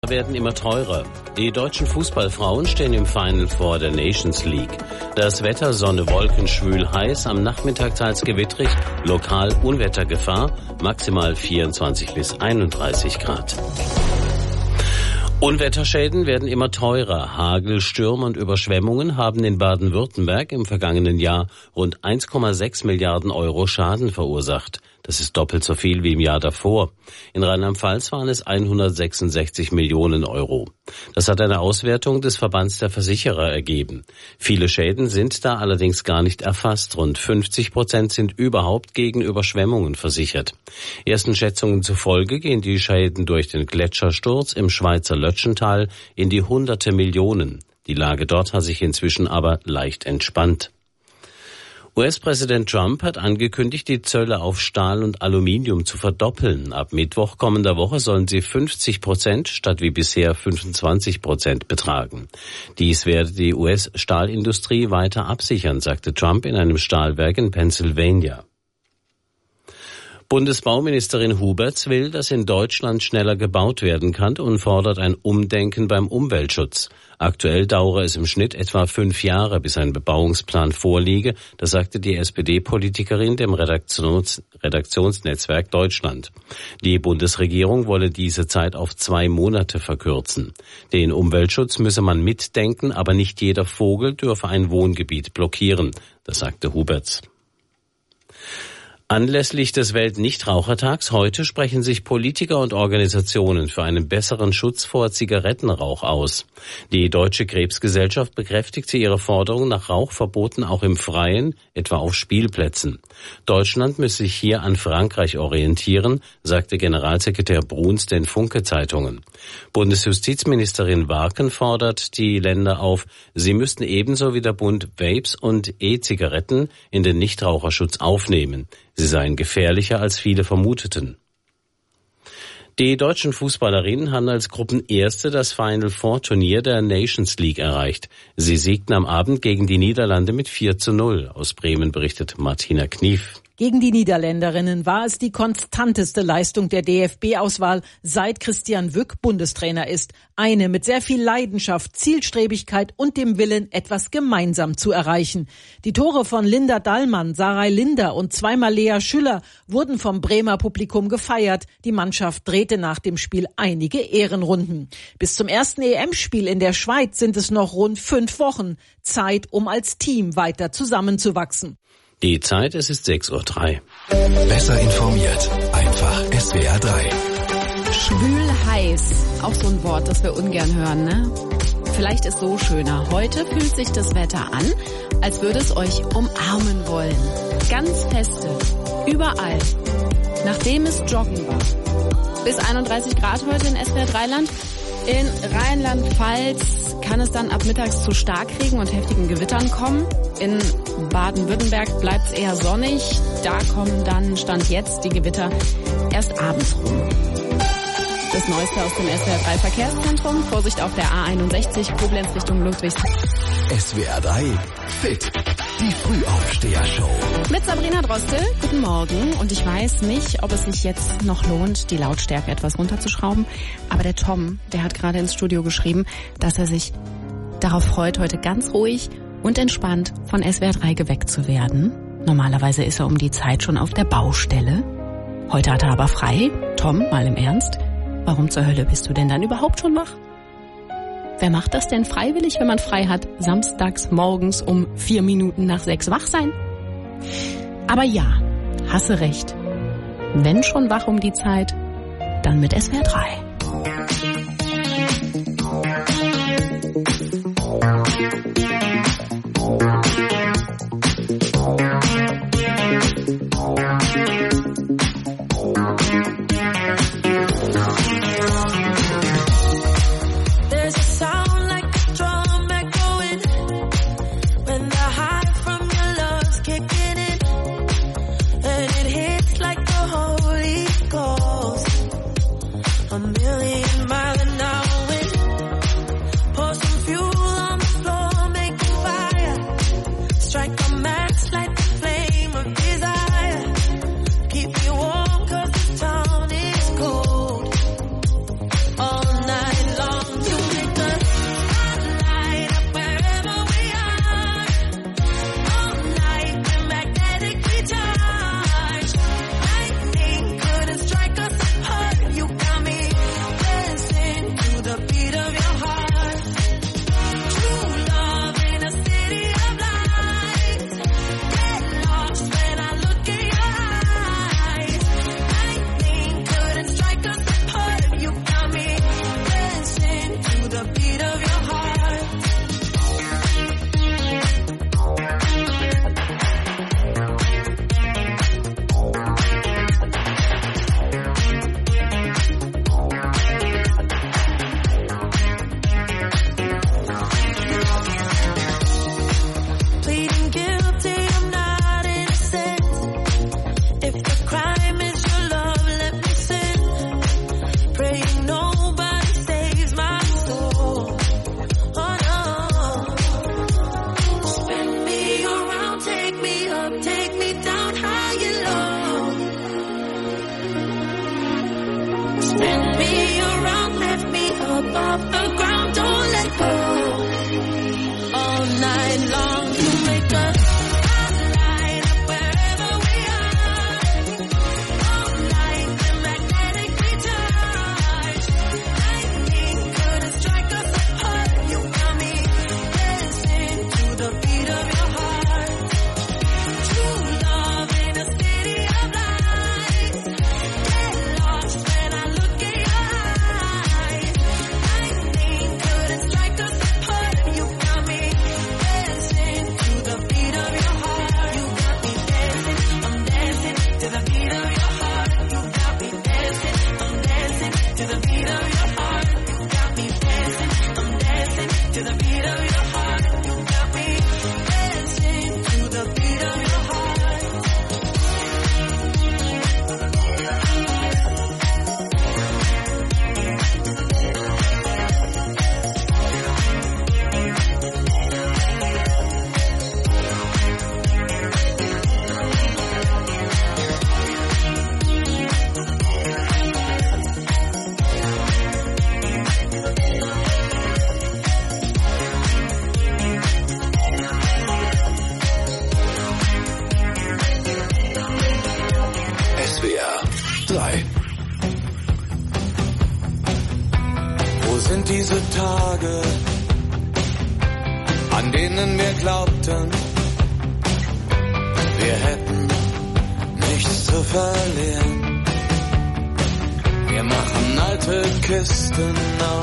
Werden immer teurer. Die deutschen Fußballfrauen stehen im Final Four der Nations League. Das Wetter: Sonne, Wolken, schwül, heiß, am Nachmittag teils gewittrig, lokal Unwettergefahr, maximal 24 bis 31 Grad. Unwetterschäden werden immer teurer. Hagel, Stürme und Überschwemmungen haben in Baden-Württemberg im vergangenen Jahr rund 1,6 Milliarden Euro Schaden verursacht. Das ist doppelt so viel wie im Jahr davor. In Rheinland-Pfalz waren es 166 Millionen Euro. Das hat eine Auswertung des Verbands der Versicherer ergeben. Viele Schäden sind da allerdings gar nicht erfasst. Rund 50% sind überhaupt gegen Überschwemmungen versichert. Ersten Schätzungen zufolge gehen die Schäden durch den Gletschersturz im Schweizer Lötschental in die hunderte Millionen. Die Lage dort hat sich inzwischen aber leicht entspannt. US-Präsident Trump hat angekündigt, die Zölle auf Stahl und Aluminium zu verdoppeln. Ab Mittwoch kommender Woche sollen sie 50% statt wie bisher 25% betragen. Dies werde die US-Stahlindustrie weiter absichern, sagte Trump in einem Stahlwerk in Pennsylvania. Bundesbauministerin Huberts will, dass in Deutschland schneller gebaut werden kann und fordert ein Umdenken beim Umweltschutz. Aktuell dauere es im Schnitt etwa 5 Jahre, bis ein Bebauungsplan vorliege. Das sagte die SPD-Politikerin dem Redaktionsnetzwerk Deutschland. Die Bundesregierung wolle diese Zeit auf 2 Monate verkürzen. Den Umweltschutz müsse man mitdenken, aber nicht jeder Vogel dürfe ein Wohngebiet blockieren. Das sagte Huberts. Anlässlich des Weltnichtrauchertags heute sprechen sich Politiker und Organisationen für einen besseren Schutz vor Zigarettenrauch aus. Die Deutsche Krebsgesellschaft bekräftigte ihre Forderung nach Rauchverboten auch im Freien, etwa auf Spielplätzen. Deutschland müsse sich hier an Frankreich orientieren, sagte Generalsekretär Bruns den Funke-Zeitungen. Bundesjustizministerin Warken fordert die Länder auf, sie müssten ebenso wie der Bund Vapes und E-Zigaretten in den Nichtraucherschutz aufnehmen. Sie seien gefährlicher, als viele vermuteten. Die deutschen Fußballerinnen haben als Gruppenerste das Final Four Turnier der Nations League erreicht. Sie siegten am Abend gegen die Niederlande mit 4:0. Aus Bremen berichtet Martina Knief. Gegen die Niederländerinnen war es die konstanteste Leistung der DFB-Auswahl, seit Christian Wück Bundestrainer ist. Eine mit sehr viel Leidenschaft, Zielstrebigkeit und dem Willen, etwas gemeinsam zu erreichen. Die Tore von Linda Dallmann, Sarai Linder und zweimal Lea Schüller wurden vom Bremer Publikum gefeiert. Die Mannschaft drehte nach dem Spiel einige Ehrenrunden. Bis zum ersten EM-Spiel in der Schweiz sind es noch rund 5 Wochen. Zeit, um als Team weiter zusammenzuwachsen. Die Zeit, es ist 6:03 Uhr. Besser informiert, einfach SWR 3. Schwül heiß, auch so ein Wort, das wir ungern hören, ne? Vielleicht ist so schöner. Heute fühlt sich das Wetter an, als würde es euch umarmen wollen. Ganz feste, überall. Nachdem es joggen war. Bis 31 Grad heute in SWR 3-Land. In Rheinland-Pfalz kann es dann ab mittags zu Starkregen und heftigen Gewittern kommen. In Baden-Württemberg bleibt es eher sonnig. Da kommen dann, Stand jetzt, die Gewitter erst abends rum. Das Neueste aus dem SWR 3 Verkehrszentrum. Vorsicht auf der A61, Koblenz Richtung Ludwigshafen. SWR 3 Fit. Die Frühaufsteher-Show. Mit Sabrina Drostel. Guten Morgen. Und ich weiß nicht, ob es sich jetzt noch lohnt, die Lautstärke etwas runterzuschrauben. Aber der Tom, der hat gerade ins Studio geschrieben, dass er sich darauf freut, heute ganz ruhig und entspannt von SWR 3 geweckt zu werden. Normalerweise ist er um die Zeit schon auf der Baustelle. Heute hat er aber frei. Tom, mal im Ernst. Warum zur Hölle bist du denn dann überhaupt schon wach? Wer macht das denn freiwillig, wenn man frei hat? Samstags morgens um 4 Minuten nach 6 wach sein? Aber ja, hasse recht. Wenn schon wach um die Zeit, dann mit SWR 3. A million sind diese Tage, an denen wir glaubten, wir hätten nichts zu verlieren. Wir machen alte Kisten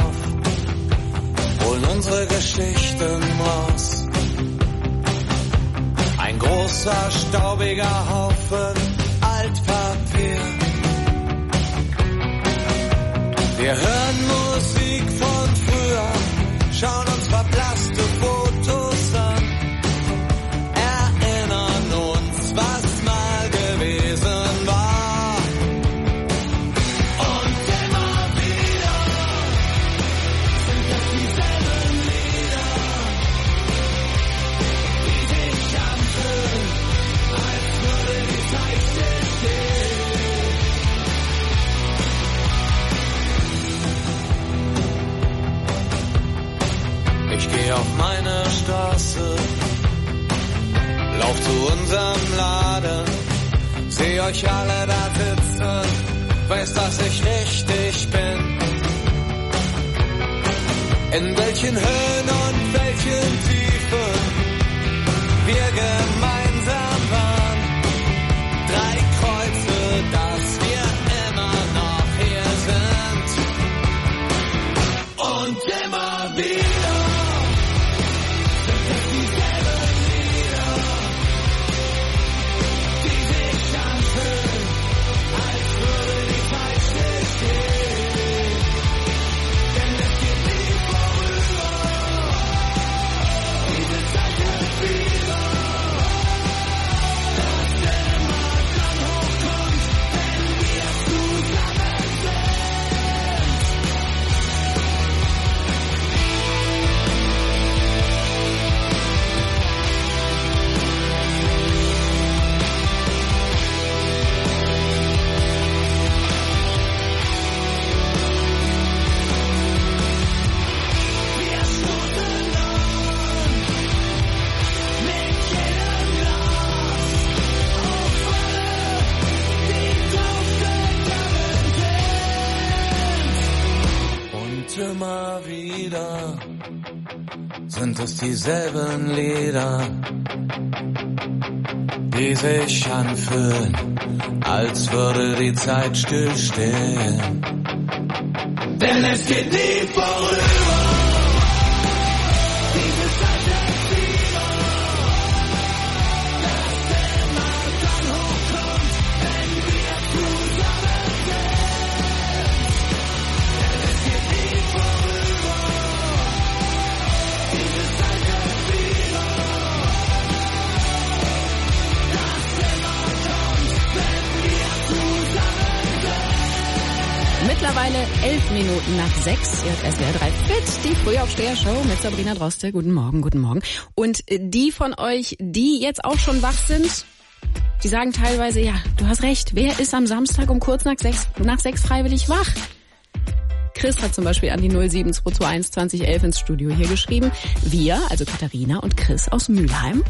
auf, holen unsere Geschichten raus. Ein großer, staubiger Haufen Altpapier. Wir hören Musik von früher, schauen uns verblasste Fotos an, erinnern uns, was mal gewesen war. Und immer wieder sind es dieselben Lieder, die sich anfühlen, als würde die Zeit stillstehen. Ich geh auf meine Straße, lauf zu unserem Laden, seh euch alle da sitzen, weiß, dass ich richtig bin. In welchen Höhen und welchen Tiefen wir gemeinsam waren. 3 Kreuze, dass wir immer noch hier sind. Und immer wieder sind es dieselben Lieder, die sich anfühlen, als würde die Zeit stillstehen. Denn es geht nie vorüber, diese Zeit wird wieder, das immer dann hochkommt, wenn wir zusammen sind. Wir stoßen an mit jedem Glas auf alle, die draufgegangen sind. Und immer wieder sind es dieselben Lieder, die sich anfühlen, als würde die Zeit stillstehen. Denn es geht nie vorüber, diese Zeit wird wieder, das immer dann hochkommt, wenn wir zusammen sind. Denn es geht nie vorüber, diese Zeit wird wieder, das immer kommt, wenn wir zusammen sind. Mittlerweile 11 Minuten nach 6. Ihr hört SWR 3 Fit, die Frühaufsteher-Show mit Sabrina Droste. Guten Morgen, guten Morgen. Und die von euch, die jetzt auch schon wach sind, die sagen teilweise, ja, du hast recht, wer ist am Samstag um kurz nach 6 freiwillig wach? Chris hat zum Beispiel an die 07221 2011 ins Studio hier geschrieben. Wir, also Katharina und Chris aus Mülheim.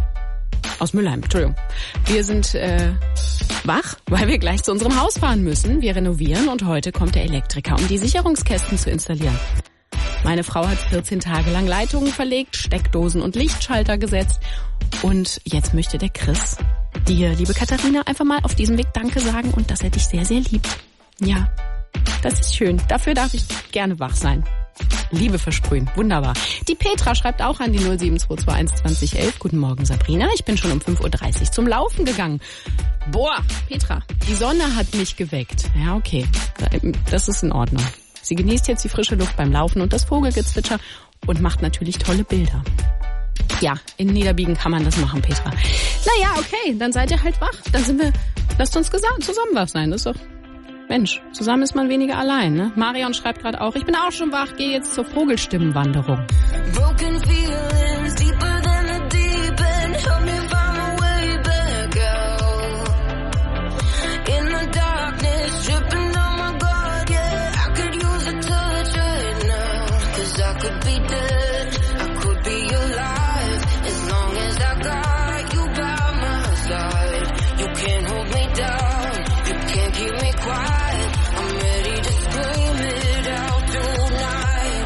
Wir sind wach, weil wir gleich zu unserem Haus fahren müssen. Wir renovieren und heute kommt der Elektriker, um die Sicherungskästen zu installieren. Meine Frau hat 14 Tage lang Leitungen verlegt, Steckdosen und Lichtschalter gesetzt. Und jetzt möchte der Chris dir, liebe Katharina, einfach mal auf diesem Weg Danke sagen und dass er dich sehr, sehr liebt. Ja, das ist schön. Dafür darf ich gerne wach sein. Liebe versprühen, wunderbar. Die Petra schreibt auch an die 07221 2011. Guten Morgen, Sabrina. Ich bin schon um 5.30 Uhr zum Laufen gegangen. Boah, Petra, die Sonne hat mich geweckt. Ja, okay, das ist in Ordnung. Sie genießt jetzt die frische Luft beim Laufen und das Vogelgezwitscher und macht natürlich tolle Bilder. Ja, in Niederbiegen kann man das machen, Petra. Naja, okay, dann seid ihr halt wach. Dann sind wir, lasst uns zusammen wach sein. Das ist doch, Mensch, zusammen ist man weniger allein, ne? Marion schreibt gerade auch, ich bin auch schon wach, gehe jetzt zur Vogelstimmenwanderung. Broken feelings deeper than the deep end. Help me find my way back out. In the darkness, dripping on my guard, yeah. I could use a touch right now. 'Cause I could be dead, I could be alive. As long as I got you by my side. You can't hold me down, you can't keep me quiet. I'm ready to scream it out tonight.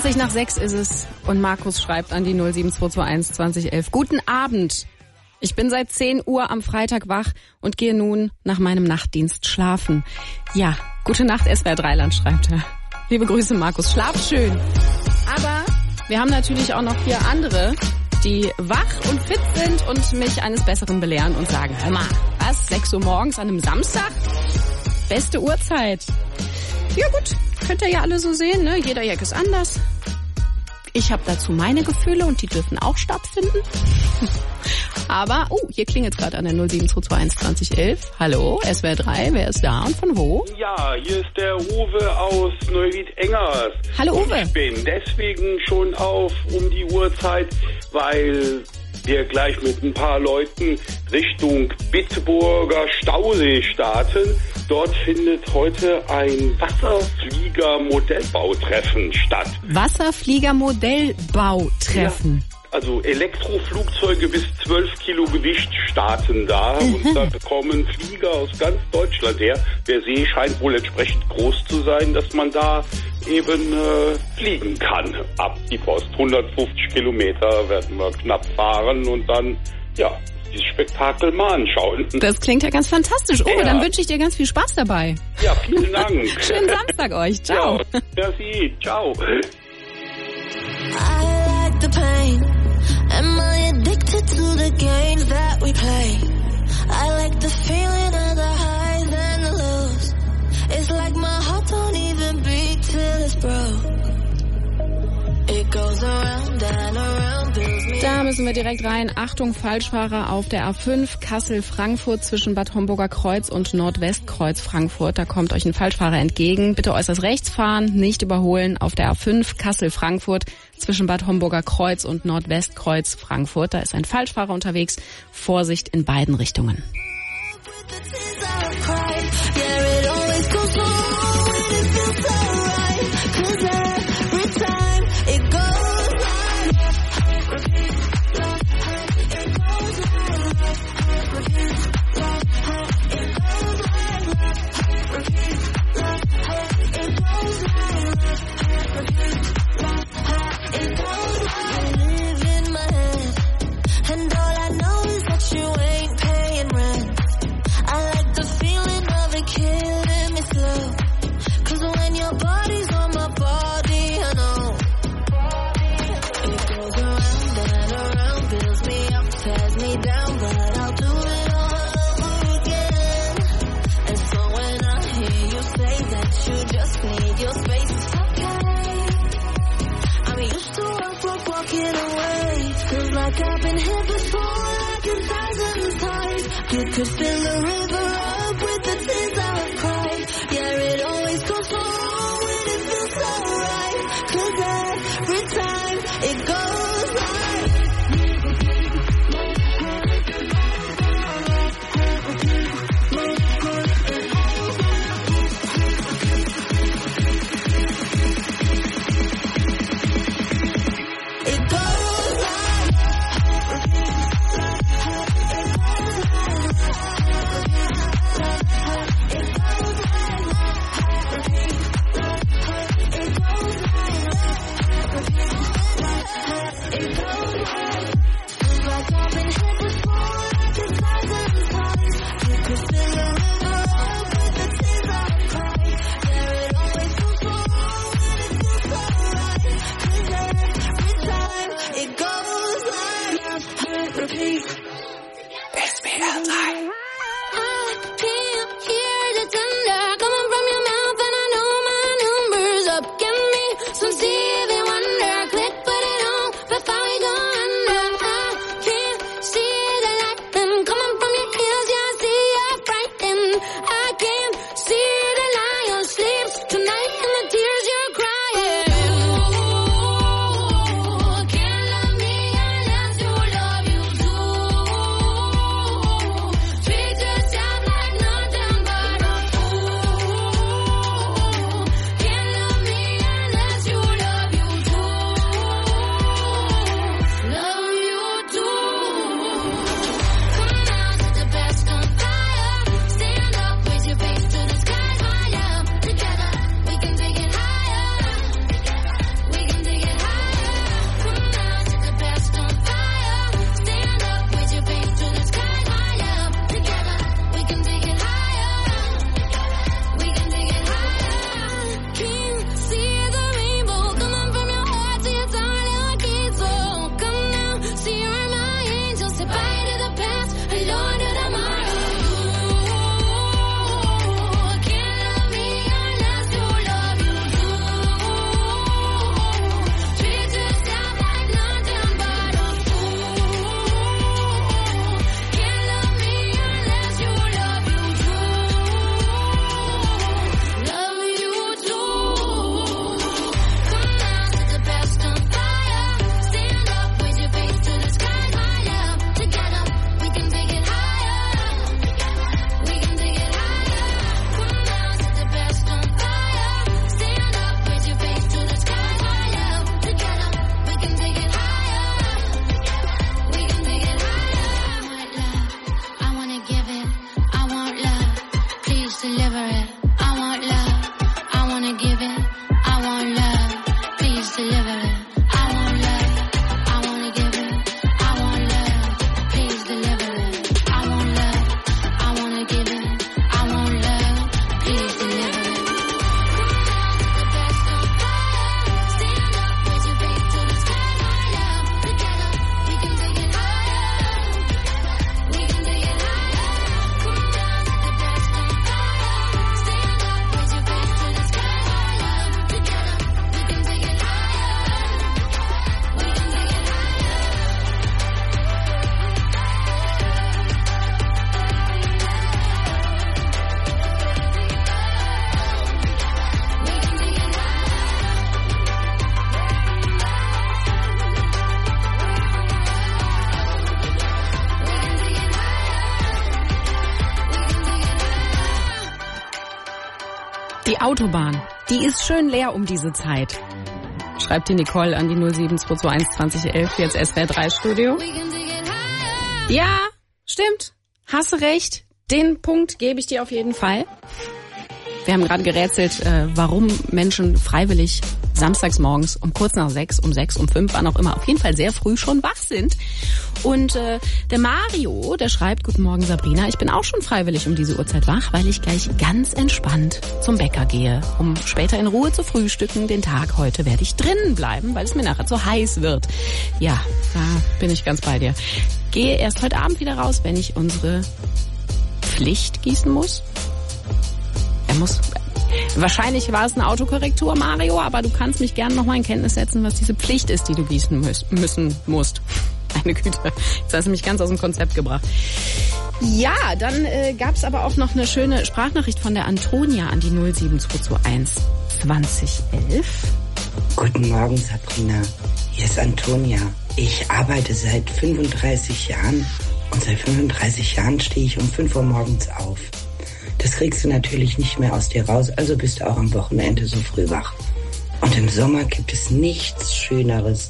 20:20 ist es und Markus schreibt an die 07221 2011. Guten Abend. Ich bin seit 10 Uhr am Freitag wach und gehe nun nach meinem Nachtdienst schlafen. Ja, gute Nacht, SWR 3 schreibt er. Liebe Grüße, Markus. Schlaf schön. Aber wir haben natürlich auch noch hier andere, die wach und fit sind und mich eines Besseren belehren und sagen, hör mal, was, 6 Uhr morgens an einem Samstag? Beste Uhrzeit. Ja gut, könnt ihr ja alle so sehen, ne? Jeder Jack ist anders. Ich habe dazu meine Gefühle und die dürfen auch stattfinden. Aber, hier klingelt gerade an der 07221 2011. Hallo, SWR 3, wer ist da und von wo? Ja, hier ist der Uwe aus Neuwied-Engers. Hallo Uwe. Ich bin deswegen schon auf um die Uhrzeit, weil wir gleich mit ein paar Leuten Richtung Bitburger Stausee starten. Dort findet heute ein Wasserflieger-Modellbautreffen statt. Wasserflieger-Modellbautreffen? Ja. Also Elektroflugzeuge bis 12 Kilo Gewicht starten da und da kommen Flieger aus ganz Deutschland her. Der See scheint wohl entsprechend groß zu sein, dass man da eben fliegen kann. Ab die Post 150 Kilometer werden wir knapp fahren und dann, dieses Spektakel mal anschauen. Das klingt ja ganz fantastisch. Uwe, dann wünsche ich dir ganz viel Spaß dabei. Ja, vielen Dank. Schönen Samstag euch. Ciao. Ja, merci. Ciao. I like the pain. Am I addicted to the games that we play? I like the feeling of the highs and the lows. It's like my heart don't even beat till it's broke. It goes around and around, builds me. Da müssen wir direkt rein. Achtung, Falschfahrer auf der A5 Kassel-Frankfurt zwischen Bad Homburger Kreuz und Nordwestkreuz Frankfurt. Da kommt euch ein Falschfahrer entgegen. Bitte äußerst rechts fahren, nicht überholen auf der A5 Kassel-Frankfurt zwischen Bad Homburger Kreuz und Nordwestkreuz Frankfurt. Da ist ein Falschfahrer unterwegs. Vorsicht in beiden Richtungen. I've been here before like 1,000 times. You could fill the river up with the tears I've cried. Yeah, it always goes wrong when it feels so right. 'Cause every time it goes right. Die Autobahn, die ist schön leer um diese Zeit. Schreibt die Nicole an die 07221 2011, jetzt SWR 3 Studio. Ja, stimmt. Hast du recht. Den Punkt gebe ich dir auf jeden Fall. Wir haben gerade gerätselt, warum Menschen freiwillig samstags morgens um kurz nach 6, um 6, um 5, wann auch immer, auf jeden Fall sehr früh schon wach sind. Und der Mario, der schreibt, guten Morgen Sabrina, ich bin auch schon freiwillig um diese Uhrzeit wach, weil ich gleich ganz entspannt zum Bäcker gehe, um später in Ruhe zu frühstücken. Den Tag heute werde ich drinnen bleiben, weil es mir nachher zu heiß wird. Ja, da bin ich ganz bei dir. Gehe erst heute Abend wieder raus, wenn ich unsere Pflicht gießen muss. Wahrscheinlich war es eine Autokorrektur, Mario, aber du kannst mich gerne nochmal in Kenntnis setzen, was diese Pflicht ist, die du gießen müssen musst. Meine Güte, jetzt hast du mich ganz aus dem Konzept gebracht. Ja, dann gab es aber auch noch eine schöne Sprachnachricht von der Antonia an die 07221 2011. Guten Morgen, Sabrina. Hier ist Antonia. Ich arbeite seit 35 Jahren und seit 35 Jahren stehe ich um 5 Uhr morgens auf. Das kriegst du natürlich nicht mehr aus dir raus, also bist du auch am Wochenende so früh wach. Und im Sommer gibt es nichts Schöneres,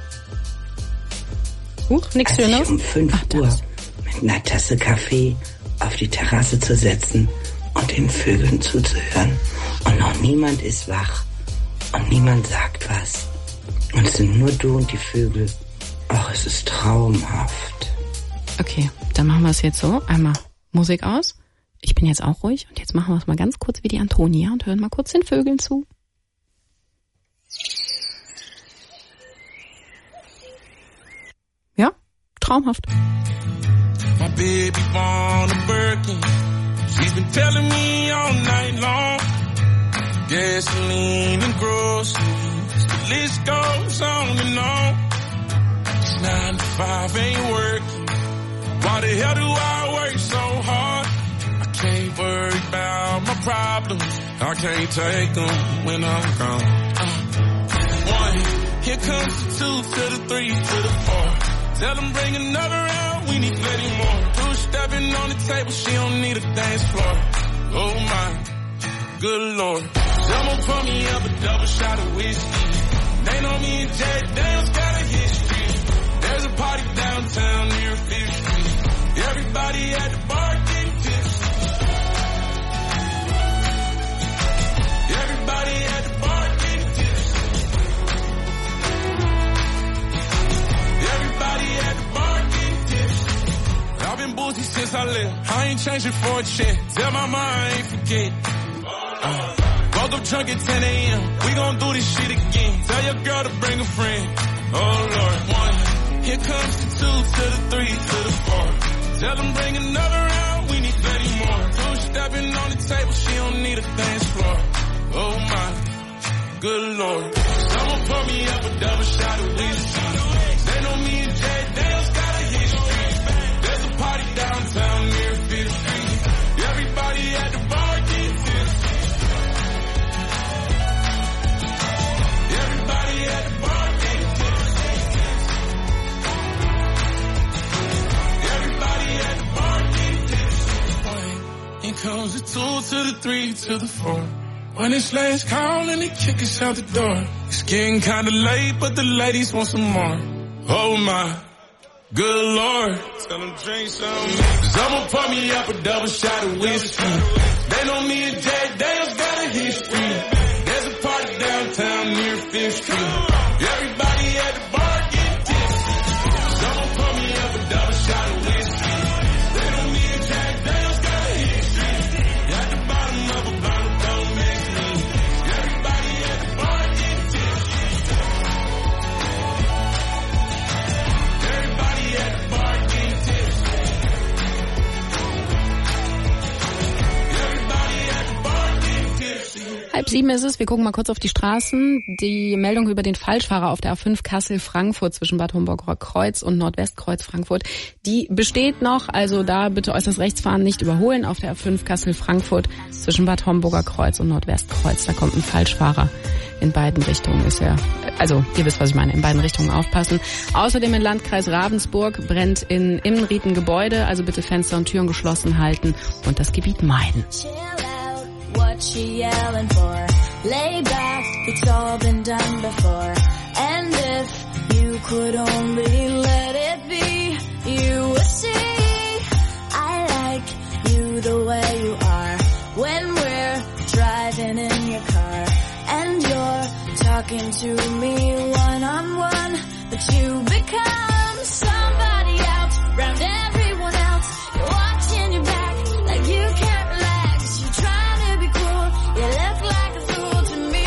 nichts als Schöneres? sich um 5 Uhr mit einer Tasse Kaffee auf die Terrasse zu setzen und den Vögeln zuzuhören. Und noch niemand ist wach und niemand sagt was. Und es sind nur du und die Vögel. Ach, es ist traumhaft. Okay, dann machen wir es jetzt so. Einmal Musik aus. Ich bin jetzt auch ruhig und jetzt machen wir es mal ganz kurz wie die Antonia und hören mal kurz den Vögeln zu. Ja, traumhaft. My baby want a Birkin. She's been telling me all night long. Gasoline and groceries. The list goes on and on. 9 to 5 ain't working. Why the hell do I work so hard? Can't worry about my problems. I can't take them when I'm gone. 1, here comes the 2 to the 3 to the 4. Tell them bring another round, we need plenty more. 2 stepping on the table, she don't need a dance floor. Oh my, good Lord. Someone pour me up a double shot of whiskey. They know me and Jay Daniels got a history. There's a party downtown near 5th Street. Everybody at the bar getting tipsy. Everybody at the bar getting tipsy. Everybody at the bar getting tipsy. I've been boozy since I left. I ain't changing for a check. Tell my mind I ain't forget. Woke up drunk at 10 a.m. We gon' do this shit again. Tell your girl to bring a friend. Oh Lord. 1, here comes the 2 to the 3 to the 4. Tell them bring another round. We need 30 more. 2 stepping on the table. She don't need a dance floor. Oh my, good Lord. Someone pour me up a double shot of whiskey. They know me and Jay Daniels got a history. There's a party downtown near 5th Street. Everybody at the bar getting tipsy. Everybody at the bar getting tipsy. Everybody at the bar getting tipsy. Here comes the 2 to the 3 to the 4. When it's last call and they kick us out the door. It's getting kinda late, but the ladies want some more. Oh my, good Lord. Tell them drink some. Someone pour me up a double shot of whiskey. They know me and Jay Daniels got a history. There's a party downtown near 5th Street. Everybody at the bar getting tipsy. Someone pour me up a double shot of whiskey. They know me and Jay Daniels got a history. At the bottom of a bottle, don't make me. Everybody at the bar getting tipsy. Everybody at the bar getting tipsy. Everybody at the bar getting tipsy. 6:30 ist es. Wir gucken mal kurz auf die Straßen. Die Meldung über den Falschfahrer auf der A5 Kassel-Frankfurt zwischen Bad Homburger Kreuz und Nordwestkreuz Frankfurt, die besteht noch. Also da bitte äußerst rechts fahren, nicht überholen auf der A5 Kassel-Frankfurt zwischen Bad Homburger Kreuz und Nordwestkreuz. Da kommt ein Falschfahrer in beiden Richtungen. Ist ja, also ihr wisst, was ich meine, in beiden Richtungen aufpassen. Außerdem im Landkreis Ravensburg brennt in Immenried ein Gebäude. Also bitte Fenster und Türen geschlossen halten und das Gebiet meiden. Watch what you yelling for? Lay back, it's all been done before. And if you could only let it be, you would see I like you the way you are. When we're driving in your car and you're talking to me one-on-one, but you become somebody else round everyone else. You're watching your back like you can't relax. You're trying to be cool, you look like a fool to me.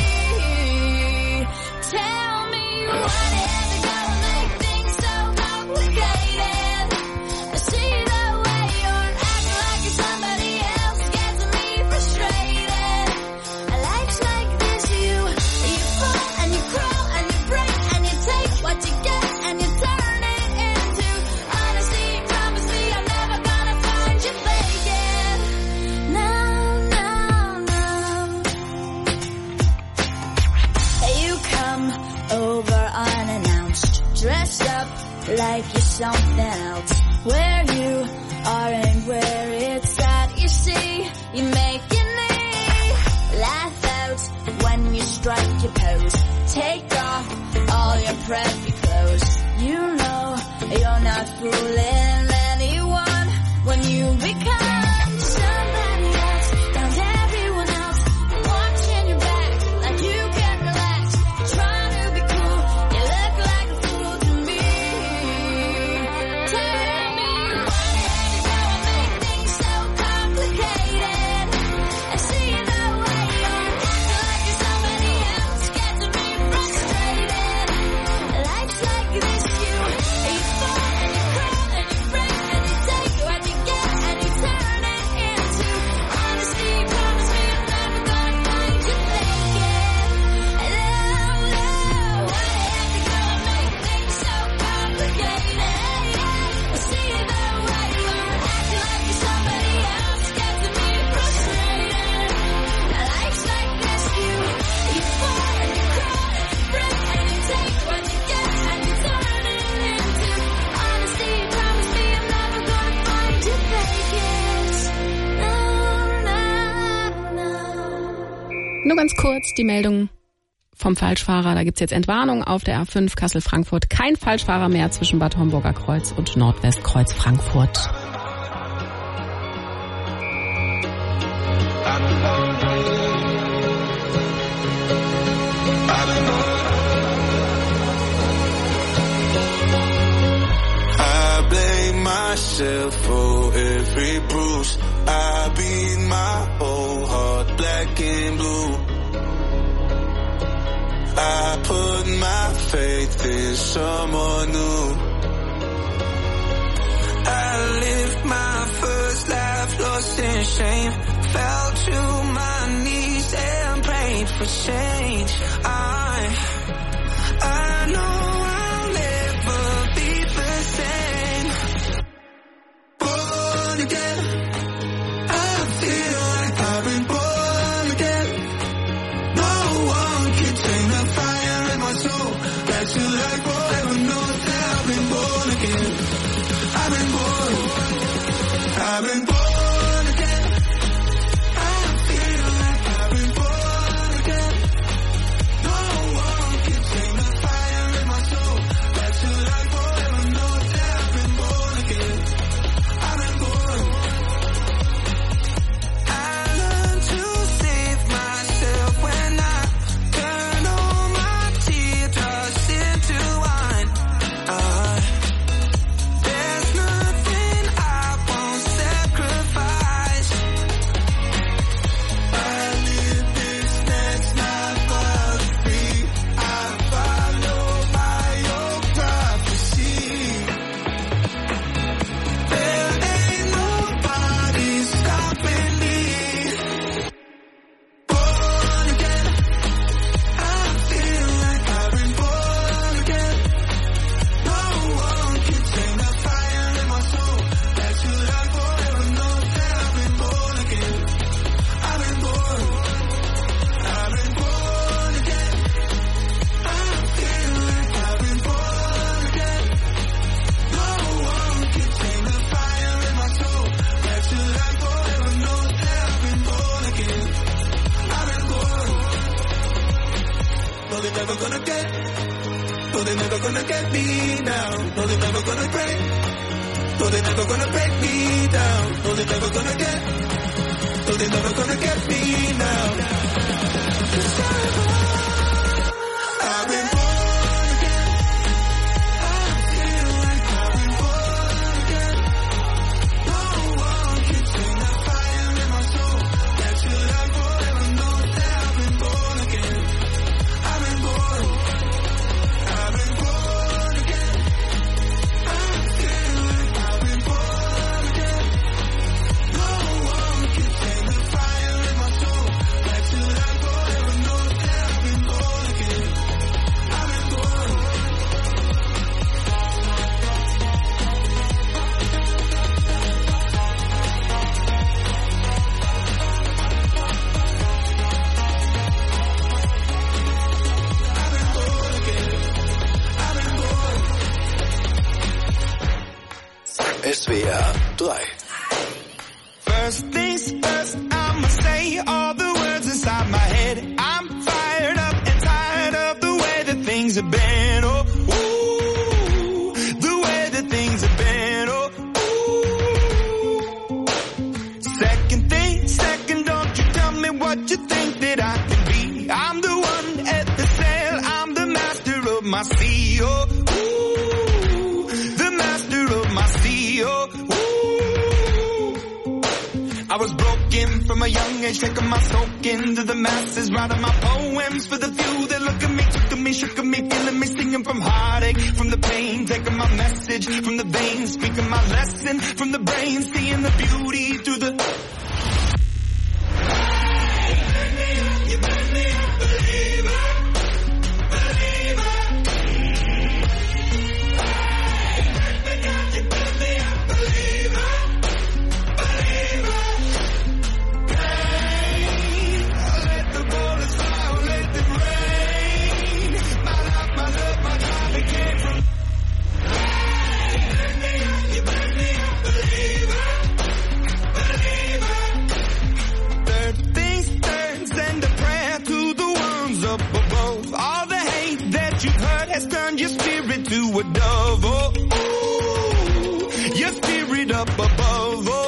Tell me why did it go and make things so complicated? I see the way you're acting like you're somebody else, gets me frustrated. Life's like this, you fall and you crawl and you break and you take what you get and you turn it into honesty. Promise me I'm never gonna find you faking. No, no, no. You come over unannounced, dressed up like you're something else. Where you are and where it's at, you see, you make me laugh out when you strike your pose. Take off all your preppy clothes. You know you're not fooling anyone when you become somebody else. Down to everyone else, watching your back like you can't relax. Trying to be cool, you look like a fool to me. Tell me why did it go and make things so complicated? I see the way you're acting like you're somebody else, getting me frustrated. Life's like this, you fall and you crawl and you break and you take what you get and you turn it into honesty. Promise me I'm never gonna find you faking. No, no, why did it go and make things so complicated? I see the way you're acting like you're somebody else, getting me frustrated. Life's like this, you fall and you crawl and you break and you take what you get and you turn it into honesty. Promise me I'm never gonna find you faking. No, no, no. Nur ganz kurz die Meldung vom Falschfahrer. Da gibt's jetzt Entwarnung auf der A5 Kassel-Frankfurt. Kein Falschfahrer mehr zwischen Bad Homburger Kreuz und Nordwestkreuz Frankfurt. I blame myself for every bruise. I beat my whole heart black and blue. I put my faith in someone new. I lived my first life lost in shame. Fell to my knees and prayed for change. I know I'll never be the same. Born again, I feel like I've been born again. No one can tame the fire in my soul. That's you like forever knows that I've been born again. I've been born again. I feel like I've been born again. No never gonna get. No, they're never gonna get me down. No, they're never gonna break. No, they're never gonna break me down. No, they're never gonna get. No, they're never gonna get me now. I've been born again. I feel like I've been born again. No one can tame the fire in my soul. That you love forever knows that I've been born again. I've been born. I've been born again. I feel like I've been born again. No one can tame the fire in my soul. That you love forever knows that I've been born again. I've been born. SWR 3. First things first, I'ma say all the words inside my head. I'm fired up and tired of the way that things have been. Oh, ooh, the way that things have been. Oh, ooh. Second thing, second, don't you tell me what you think that I can be. I'm the one at the sail, I'm the master of my sea. Oh, ooh, the master of my sea. Oh, ooh. I was broken from a young age, taking my soak into the masses, writing my poems for the few that look at me, took at me, shook at me, feeling me, singing from heartache, from the pain, taking my message from the veins, speaking my lesson from the brain, seeing the beauty through the... You made me a believer, believer. You made me a believer, believer. Let the bullets fly, let them rain. My life, my love, my God, it came from. You made me a believer, believer. Third things turns and a prayer to the ones up above. All the hate that you've heard has turned your spirit to a dove. Oh, ooh, your spirit up above. Oh,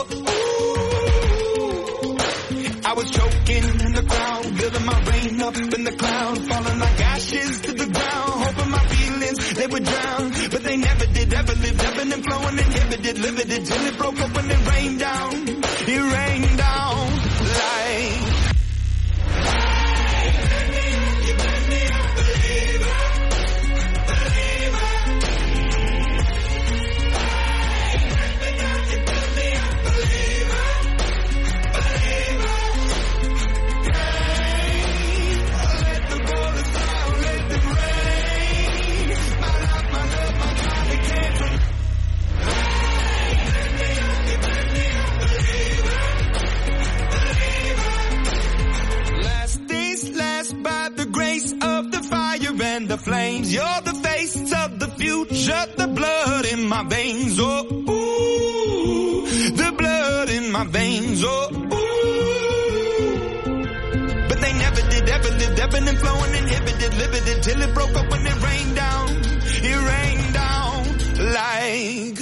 ooh. I was choking in the crowd, building my rain up in the cloud, falling like ashes to the ground, hoping my feelings they would drown, but they never did. Ever lived, ebbing and flowing, inhibited, limited, till it broke up and it rained down. It rained down like. You made me a believer, believer. You made me a believer, believer. Let the bullets fly, let them rain. My life, my love, my God, it came from. Last days last by the grace of the fire and the flames. You're the face of the future, the blood in my veins. Oh, ooh, the blood in my veins. Oh, ooh. But they never did, ever lived, ebbing and flowing, inhibited, limited, till it broke up when it rained down. It rained down like.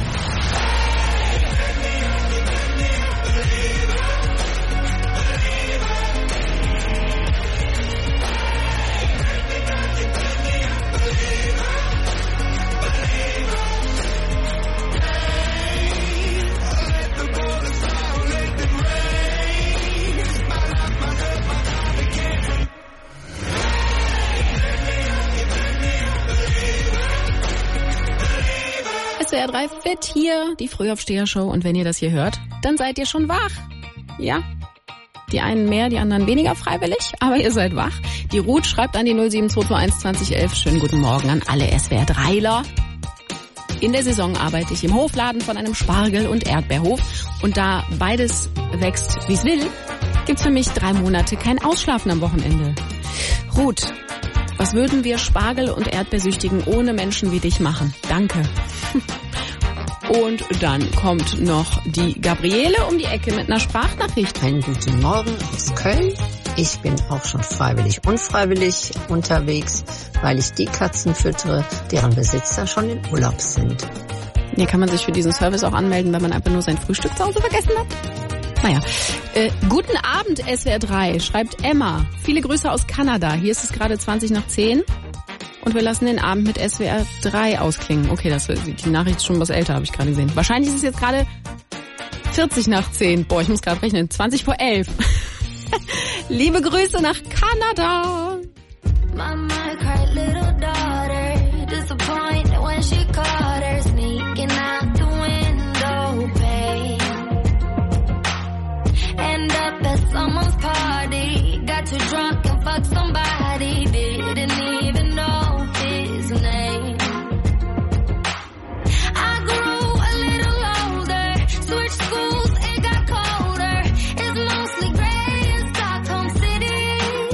SWR 3 Fit hier, die Frühaufsteher-Show. Und wenn ihr das hier hört, dann seid ihr schon wach. Ja, die einen mehr, die anderen weniger freiwillig, aber ihr seid wach. Die Ruth schreibt an die 07221 2011. Schönen guten Morgen an alle SWR 3ler. In der Saison arbeite ich im Hofladen von einem Spargel- und Erdbeerhof. Und da beides wächst, wie es will, gibt's für mich 3 Monate kein Ausschlafen am Wochenende. Ruth, was würden wir Spargel- und Erdbeersüchtigen ohne Menschen wie dich machen? Danke. Und dann kommt noch die Gabriele um die Ecke mit einer Sprachnachricht. Einen guten Morgen aus Köln. Ich bin auch schon freiwillig, unfreiwillig unterwegs, weil ich die Katzen füttere, deren Besitzer schon in Urlaub sind. Hier kann man sich für diesen Service auch anmelden, wenn man einfach nur sein Frühstück zu Hause vergessen hat. Naja, guten Abend SWR 3, schreibt Emma. Viele Grüße aus Kanada. Hier ist es gerade 20:10 und wir lassen den Abend mit SWR 3 ausklingen. Okay, die Nachricht ist schon was älter, habe ich gerade gesehen. Wahrscheinlich ist es jetzt gerade 10:40. Boah, ich muss gerade rechnen. 11:20. Liebe Grüße nach Kanada. Mama cried, little daughter, disappointed when she caught her sneaking out the window pane. End up at someone's party, got too drunk and fucked somebody, didn't even know his name. I grew a little older, switched schools, it got colder, it's mostly gray in Stockholm City.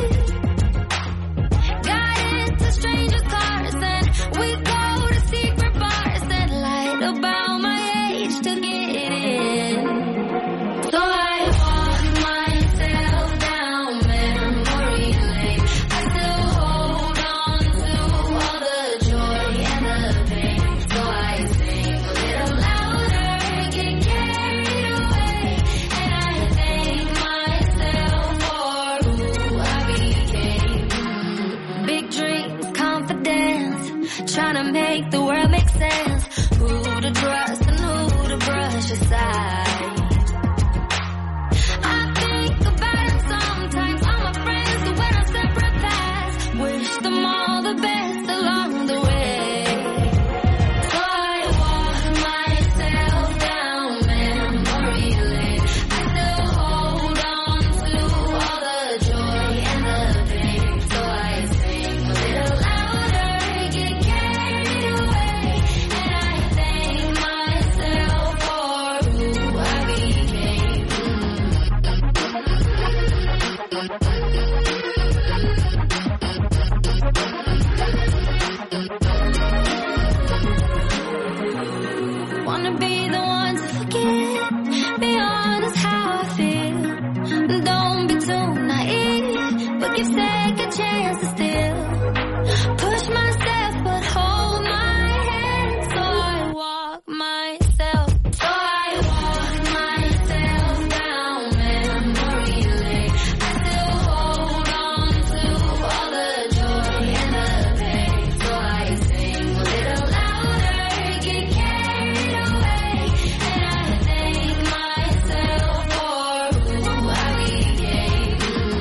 Got into strangers' cars and we go to secret bars and lied about my age to get in. So I walk myself down memory lane. I still hold on to all the joy and the pain. So I sing a little louder, get carried away, and I thank myself for who I became. Big dreams, confidence, trying to make the world make sense. Who to trust and who to brush aside. I think about it sometimes, all my friends who went on separate paths. Wish them all the best along the way. So I walk myself down memory lane. I still hold on to all the joy and the pain. So I sing a little louder, get carried away, and I thank myself for who I became. Wanna be the one to forget, be honest how I feel. Don't be too naive, but give second chance to still push myself, but hold my hand. So I walk myself, down memory lane. I still hold on to all the joy and the pain. So I sing a little louder, get carried away, and I thank myself for who I became.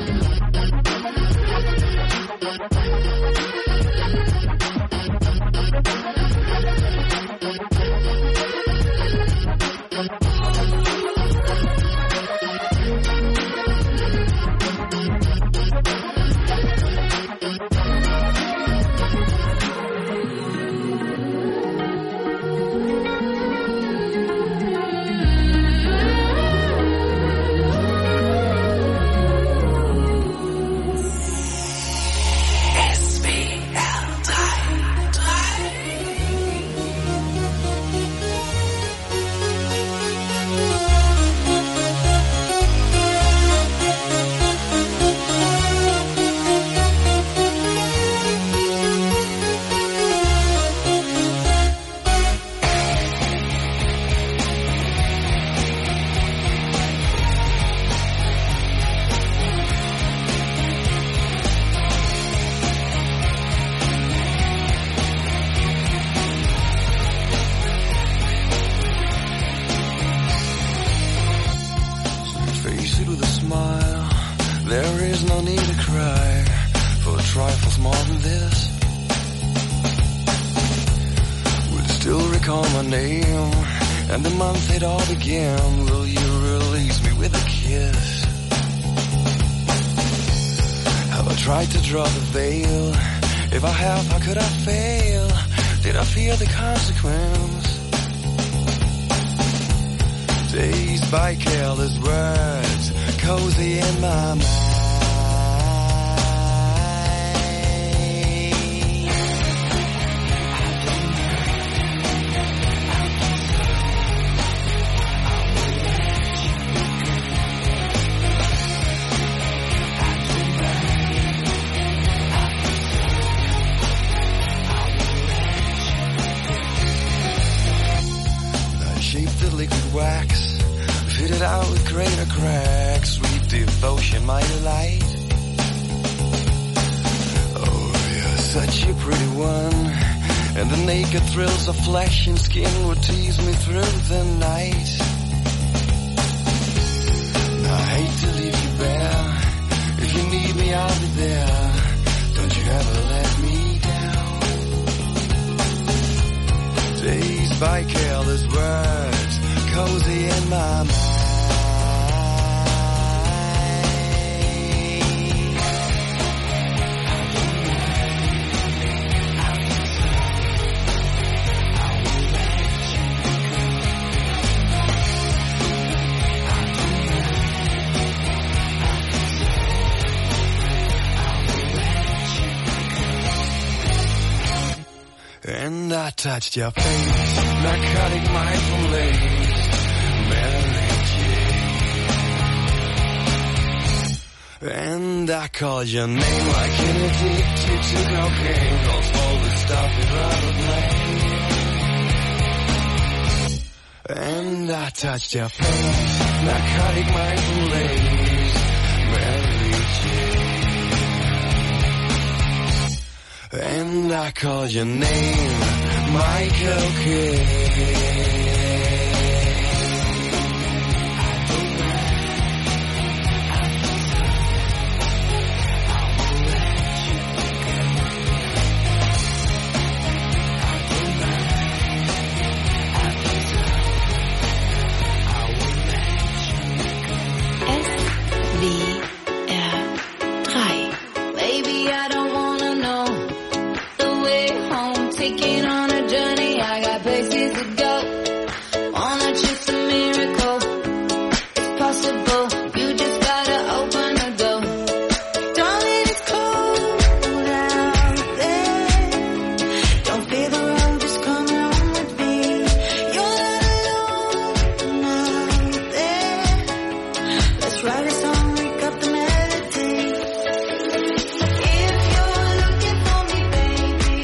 Face it with a smile. There is no need to cry for trifles more than this. Will still recall my name and the month it all began. Will you release me with a kiss? Have I tried to draw the veil? If I have, how could I fail? Did I fear the consequence? Dazed by careless words, cozy in my mind. I the liquid wax, fitted out with greater cracks, sweet devotion, my delight. Oh, you're such a pretty one, and the naked thrills of flesh and skin would tease me through the night. Now, I hate to leave you bare. If you need me, I'll be there. Don't you ever let me down. Dazed by careless words, cozy in my mind. And I touched your face, narcotic mindful lace, Mary Jane. And I called your name like an addicted to cocaine, cause all this stuff is rather plain. And I touched your face, narcotic mindful lace, Mary Jane. And I call your name, Michael Kidd. Taking on a journey, I got places to go. Wanna chase a miracle, it's possible. You just gotta open the door. Darling, it's cold out there. Don't fear the road, just come along with me. You're not alone out there. Let's write a song, wake up the melody. If you're looking for me, baby,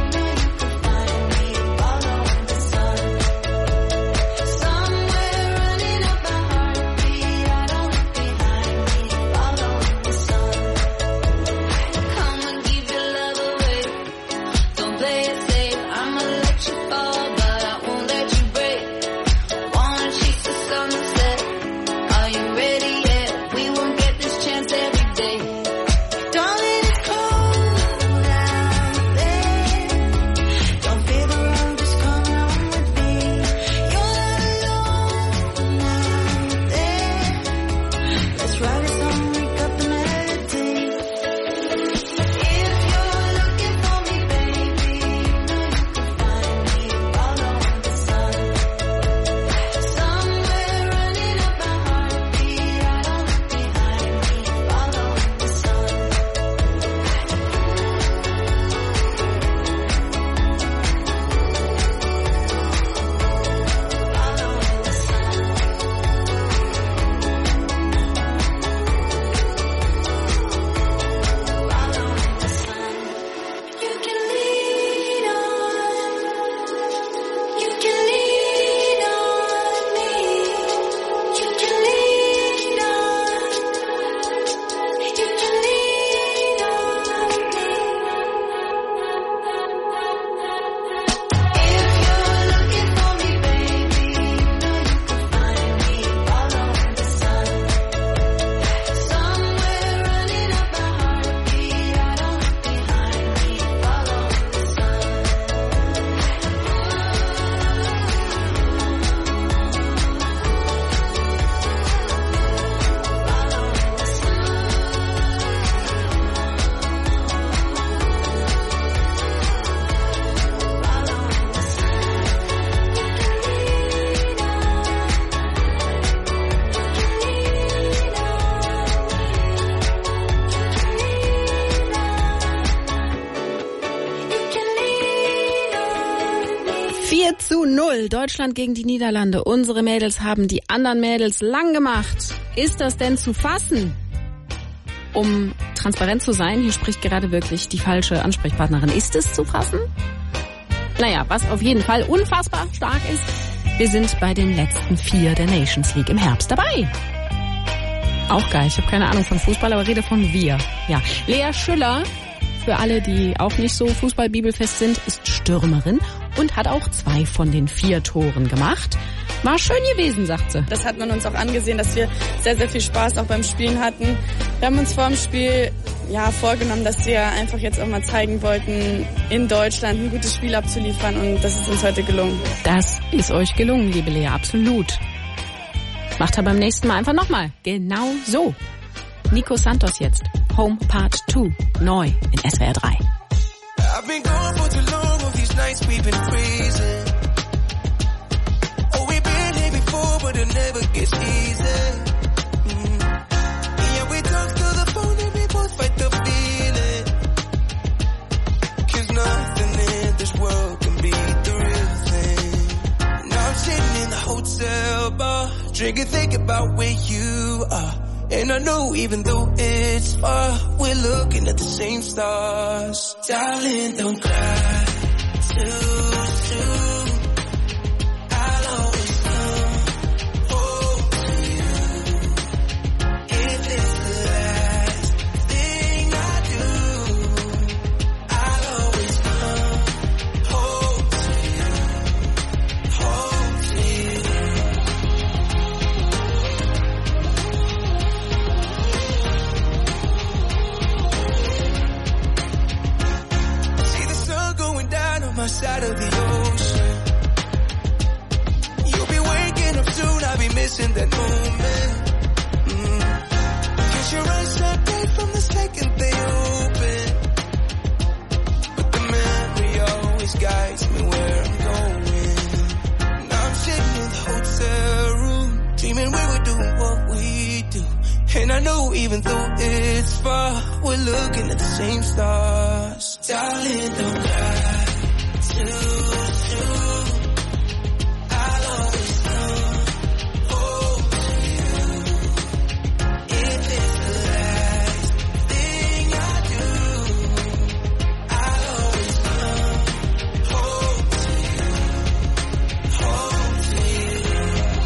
Deutschland gegen die Niederlande. Unsere Mädels haben die anderen Mädels lang gemacht. Ist das denn zu fassen? Um transparent zu sein, hier spricht gerade wirklich die falsche Ansprechpartnerin. Ist es zu fassen? Naja, was auf jeden Fall unfassbar stark ist, Wir sind bei den letzten 4 der Nations League im Herbst dabei. Auch geil. Ich habe keine Ahnung von Fußball, aber rede von wir. Ja, Lea Schüller, für alle, die auch nicht so fußballbibelfest sind, ist Stürmerin und hat auch 2 von den 4 Toren gemacht. War schön gewesen, sagt sie. Das hat man uns auch angesehen, dass wir sehr, sehr viel Spaß auch beim Spielen hatten. Wir haben uns vor dem Spiel vorgenommen, dass wir einfach jetzt auch mal zeigen wollten, in Deutschland ein gutes Spiel abzuliefern, und das ist uns heute gelungen. Das ist euch gelungen, liebe Lea, absolut. Macht er beim nächsten Mal einfach nochmal. Genau so. Nico Santos jetzt. Home Part 2. Neu in SWR 3. I've been gone for too long, all these nights we've been freezing. Oh, we've been here before, but it never gets easy. Yeah, we talk through the phone and we both fight the feeling. 'Cause nothing in this world can beat the real thing. Now I'm sitting in the hotel bar, drinking, thinking about where you are. And I know even though it's far, we're looking at the same stars. Darling, don't cry too soon. I'll always come home to you. If it's the last thing I do, I'll always come home to you. Home to you. My side of the ocean. You'll be waking up soon, I'll be missing that moment. 'Cause your eyes shine bright from the second they open. But the memory always guides me where I'm going. Now I'm sitting in the hotel room, dreaming we were doing what we do. And I know even though it's far, we're looking at the same stars. Darling, don't cry too soon. I'll always come home to you. If it's the last thing I do, I'll always come home to you. Home to you.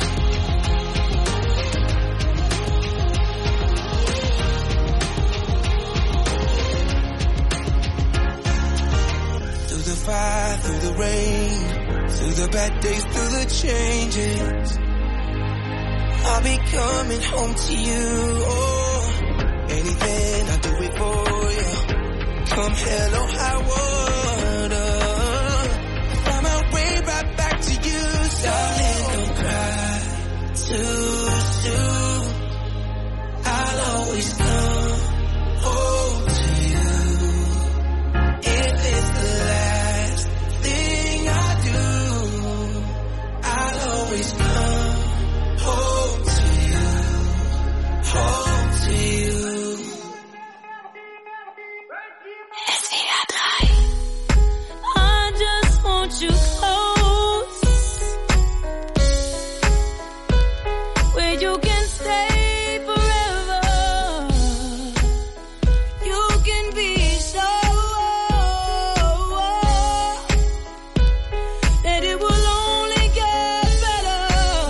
Through the fire, through the rain, through the bad days, through the changes, I'll be coming home to you. Oh, anything, I'll do it for you. Come hell or high water, find my way right back to you. Darling, don't cry too soon. I'll always come home to you. If it's the last thing I do, I'll always come home to you. Home to you. SWR 3. I just want you close, where you can stay forever. You can be that it will only get better.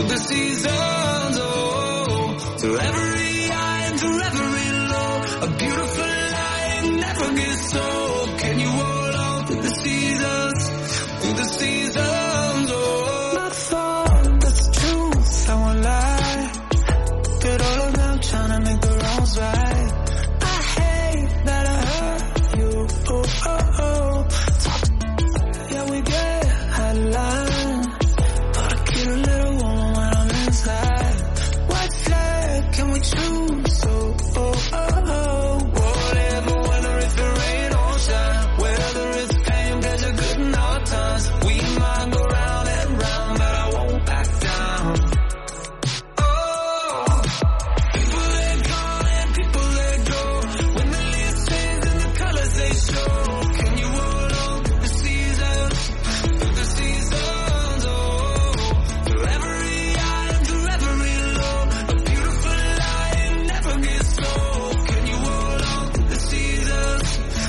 the seasons, oh, through every high and through every low, a beautiful life never gets old. Can you hold on through the seasons, oh? I thought that's the truth, I won't lie, but all of them trying to make the wrongs right. I hate that I hurt you, oh, oh, oh. Yeah, we get out of line, but I keep a little warm when I'm inside. White flag, can we choose? Oh, oh, oh, oh. Whatever, whether it's the rain or shine, whether it's pain, pleasure, good and hard times, we might go round and round, but I won't back down. Oh, people let go and people let go. When the leaves change and the colors they show, can you hold on through the seasons, oh, through every high and through every low, a beautiful life never gets old. Can you hold on through the seasons,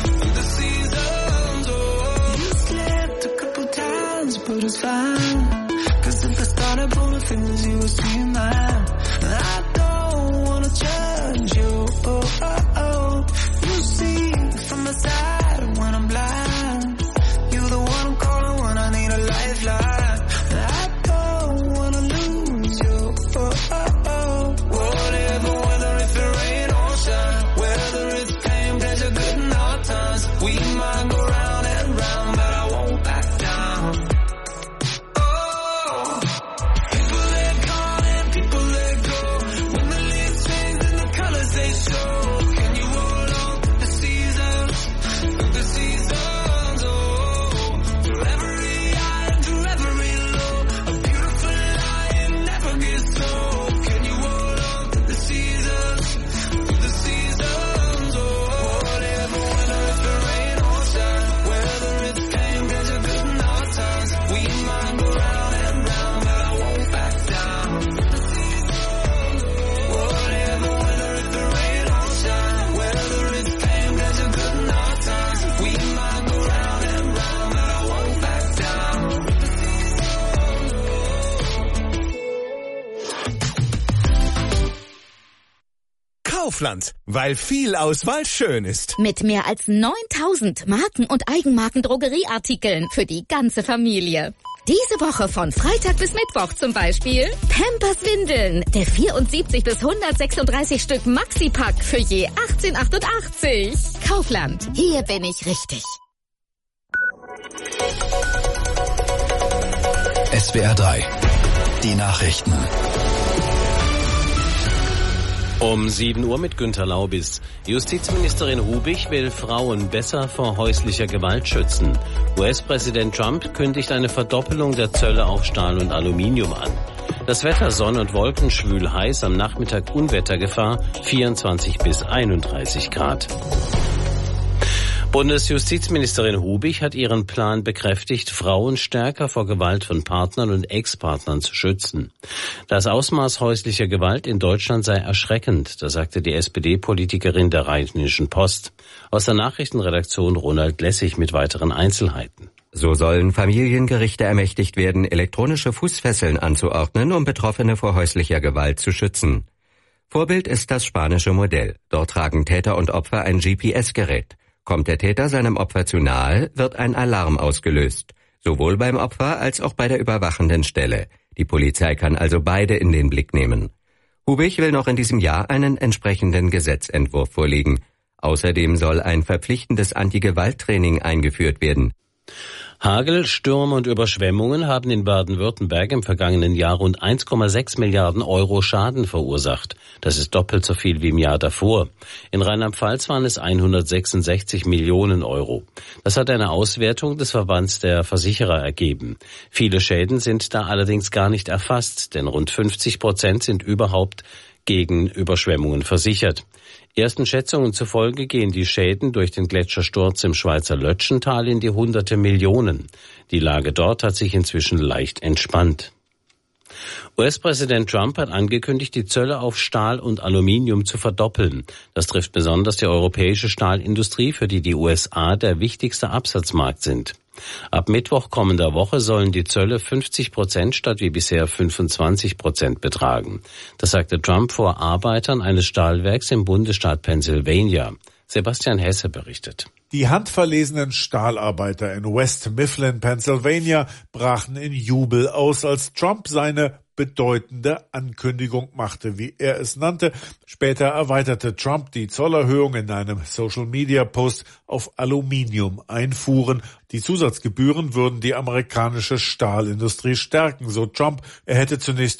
oh? You slipped a couple times, but it's fine, 'cause if I started pulling fingers, you would see mine. I don't wanna judge you, oh, oh, oh. You see from the side when I'm blind, you're the one I'm calling when I need a lifeline. I don't wanna lose you, oh, oh, oh. Whatever, whether it's the rain or shine, whether it's pain, pleasure, good and hard times, we might go round and round, but I won't back down. Oh, people let go and people let go. When the leaves change and the colors they show, can you hold on through the seasons, oh, through every high and through every low, a beautiful life never gets old. Can you hold on through the seasons, oh, whatever, whether it's the rain or shine, whether it's pain, pleasure, good and hard times, we might go round and round, but I won't back down. Whatever, whether it's the rain or shine, whether it's pain, pleasure, good and hard times, we might go round and round, but I won't back down. Kaufland, weil viel Auswahl schön ist. Mit mehr als 9000 Marken- und Eigenmarken-Drogerieartikeln für die ganze Familie. Diese Woche von Freitag bis Mittwoch zum Beispiel Pampers Windeln, der 74 bis 136 Stück Maxi-Pack für je 18,88. Kaufland, hier bin ich richtig. SWR 3, die Nachrichten. Um 7 Uhr mit Günter Laubis. Justizministerin Hubig will Frauen besser vor häuslicher Gewalt schützen. US-Präsident Trump kündigt eine Verdoppelung der Zölle auf Stahl und Aluminium an. Das Wetter Sonn- und Wolken schwül heiß, am Nachmittag Unwettergefahr 24 bis 31 Grad. Bundesjustizministerin Hubig hat ihren Plan bekräftigt, Frauen stärker vor Gewalt von Partnern und Ex-Partnern zu schützen. Das Ausmaß häuslicher Gewalt in Deutschland sei erschreckend, das sagte die SPD-Politikerin der Rheinischen Post. Aus der Nachrichtenredaktion Ronald Lessig mit weiteren Einzelheiten. So sollen Familiengerichte ermächtigt werden, elektronische Fußfesseln anzuordnen, um Betroffene vor häuslicher Gewalt zu schützen. Vorbild ist das spanische Modell. Dort tragen Täter und Opfer ein GPS-Gerät. Kommt der Täter seinem Opfer zu nahe, wird ein Alarm ausgelöst. Sowohl beim Opfer als auch bei der überwachenden Stelle. Die Polizei kann also beide in den Blick nehmen. Hubig will noch in diesem Jahr einen entsprechenden Gesetzentwurf vorlegen. Außerdem soll ein verpflichtendes Anti-Gewalt-Training eingeführt werden. Hagel, Stürme und Überschwemmungen haben in Baden-Württemberg im vergangenen Jahr rund 1,6 Milliarden Euro Schaden verursacht. Das ist doppelt so viel wie im Jahr davor. In Rheinland-Pfalz waren es 166 Millionen Euro. Das hat eine Auswertung des Verbands der Versicherer ergeben. Viele Schäden sind da allerdings gar nicht erfasst, denn rund 50% sind überhaupt gegen Überschwemmungen versichert. Ersten Schätzungen zufolge gehen die Schäden durch den Gletschersturz im Schweizer Lötschental in die hunderte Millionen. Die Lage dort hat sich inzwischen leicht entspannt. US-Präsident Trump hat angekündigt, die Zölle auf Stahl und Aluminium zu verdoppeln. Das trifft besonders die europäische Stahlindustrie, für die die USA der wichtigste Absatzmarkt sind. Ab Mittwoch kommender Woche sollen die Zölle 50% statt wie bisher 25% betragen. Das sagte Trump vor Arbeitern eines Stahlwerks im Bundesstaat Pennsylvania. Sebastian Hesse berichtet. Die handverlesenen Stahlarbeiter in West Mifflin, Pennsylvania, brachen in Jubel aus, als Trump seine bedeutende Ankündigung machte, wie er es nannte. Später erweiterte Trump die Zollerhöhung in einem Social-Media-Post auf Aluminium-Einfuhren. Die Zusatzgebühren würden die amerikanische Stahlindustrie stärken, so Trump. Er hätte zunächst